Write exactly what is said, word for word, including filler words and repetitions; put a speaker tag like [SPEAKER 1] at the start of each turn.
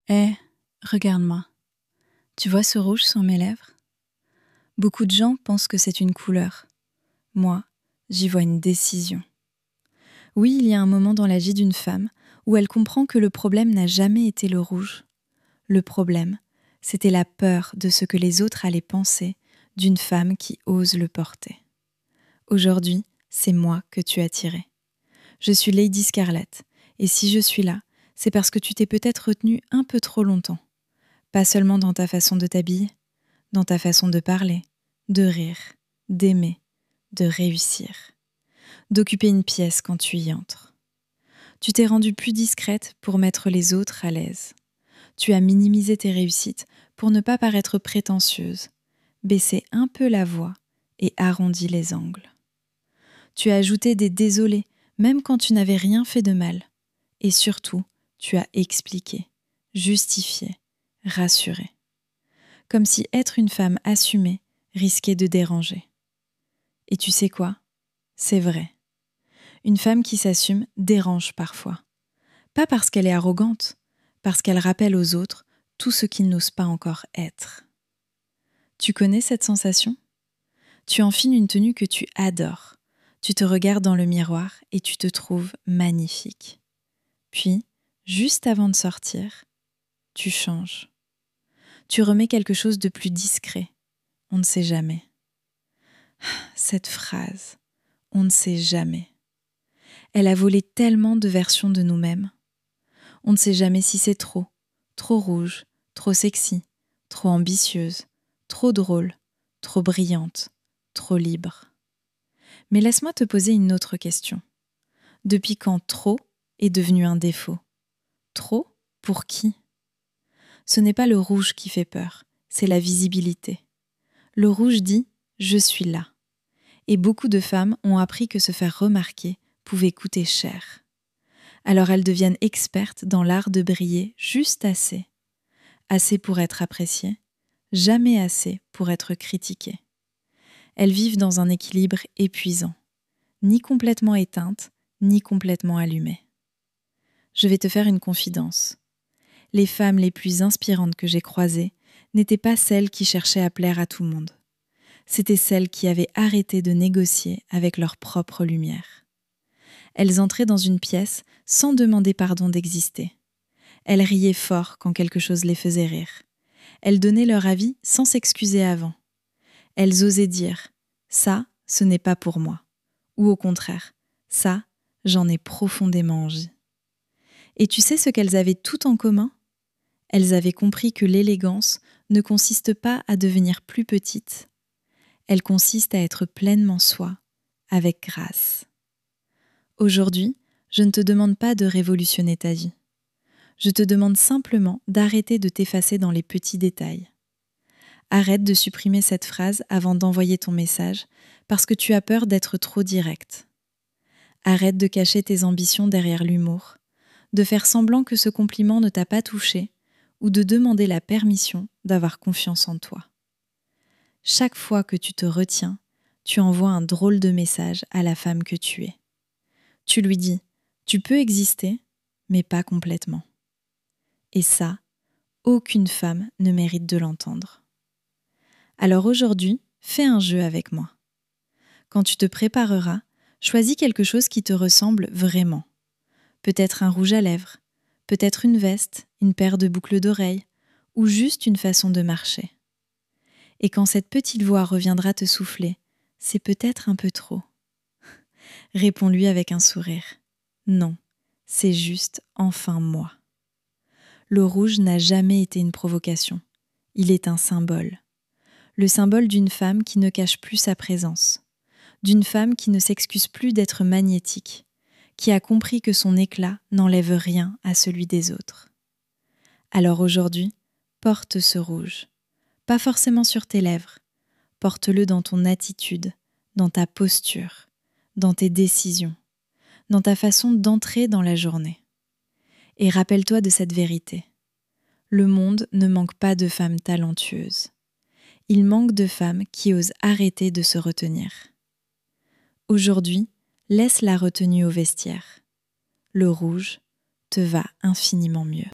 [SPEAKER 1] Hé, regarde-moi. Tu vois ce rouge sur mes lèvres? Beaucoup de gens pensent que c'est une couleur. Moi, j'y vois une décision. Oui, il y a un moment dans la vie d'une femme où elle comprend que le problème n'a jamais été le rouge. Le problème, c'était la peur de ce que les autres allaient penser d'une femme qui ose le porter. Aujourd'hui, c'est moi que tu as tiré. Je suis Lady Scarlett, et si je suis là, c'est parce que tu t'es peut-être retenue un peu trop longtemps. Pas seulement dans ta façon de t'habiller, dans ta façon de parler, de rire, d'aimer, de réussir, d'occuper une pièce quand tu y entres. Tu t'es rendue plus discrète pour mettre les autres à l'aise. Tu as minimisé tes réussites pour ne pas paraître prétentieuse, baissé un peu la voix et arrondi les angles. Tu as ajouté des désolés, même quand tu n'avais rien fait de mal. Et surtout, tu as expliqué, justifié, rassuré. Comme si être une femme assumée risquait de déranger. Et tu sais quoi? C'est vrai. Une femme qui s'assume dérange parfois. Pas parce qu'elle est arrogante, parce qu'elle rappelle aux autres tout ce qu'ils n'osent pas encore être. Tu connais cette sensation? Tu enfiles une tenue que tu adores. Tu te regardes dans le miroir et tu te trouves magnifique. Puis, juste avant de sortir, tu changes. Tu remets quelque chose de plus discret. On ne sait jamais. Cette phrase, on ne sait jamais. Elle a volé tellement de versions de nous-mêmes. On ne sait jamais si c'est trop, trop rouge, trop sexy, trop ambitieuse, trop drôle, trop brillante, trop libre. Mais laisse-moi te poser une autre question. Depuis quand trop est devenu un défaut? Trop pour qui? Ce n'est pas le rouge qui fait peur, c'est la visibilité. Le rouge dit « je suis là ». Et beaucoup de femmes ont appris que se faire remarquer pouvait coûter cher. Alors elles deviennent expertes dans l'art de briller juste assez. Assez pour être appréciées, jamais assez pour être critiquées. Elles vivent dans un équilibre épuisant, ni complètement éteintes, ni complètement allumées. Je vais te faire une confidence. Les femmes les plus inspirantes que j'ai croisées n'étaient pas celles qui cherchaient à plaire à tout le monde. C'étaient celles qui avaient arrêté de négocier avec leur propre lumière. Elles entraient dans une pièce sans demander pardon d'exister. Elles riaient fort quand quelque chose les faisait rire. Elles donnaient leur avis sans s'excuser avant. Elles osaient dire « ça, ce n'est pas pour moi » ou au contraire « ça, j'en ai profondément envie ». Et tu sais ce qu'elles avaient tout en commun? Elles avaient compris que l'élégance ne consiste pas à devenir plus petite. Elle consiste à être pleinement soi, avec grâce. Aujourd'hui, je ne te demande pas de révolutionner ta vie. Je te demande simplement d'arrêter de t'effacer dans les petits détails. Arrête de supprimer cette phrase avant d'envoyer ton message parce que tu as peur d'être trop direct. Arrête de cacher tes ambitions derrière l'humour, de faire semblant que ce compliment ne t'a pas touché ou de demander la permission d'avoir confiance en toi. Chaque fois que tu te retiens, tu envoies un drôle de message à la femme que tu es. Tu lui dis « tu peux exister, mais pas complètement ». Et ça, aucune femme ne mérite de l'entendre. Alors aujourd'hui, fais un jeu avec moi. Quand tu te prépareras, choisis quelque chose qui te ressemble vraiment. Peut-être un rouge à lèvres, peut-être une veste, une paire de boucles d'oreilles, ou juste une façon de marcher. Et quand cette petite voix reviendra te souffler, c'est peut-être un peu trop. Réponds-lui avec un sourire. Non, c'est juste enfin moi. Le rouge n'a jamais été une provocation. Il est un symbole. Le symbole d'une femme qui ne cache plus sa présence. D'une femme qui ne s'excuse plus d'être magnétique, qui a compris que son éclat n'enlève rien à celui des autres. Alors aujourd'hui, porte ce rouge. Pas forcément sur tes lèvres. Porte-le dans ton attitude, dans ta posture, dans tes décisions, dans ta façon d'entrer dans la journée. Et rappelle-toi de cette vérité. Le monde ne manque pas de femmes talentueuses. Il manque de femmes qui osent arrêter de se retenir. Aujourd'hui, laisse la retenue au vestiaire. Le rouge te va infiniment mieux.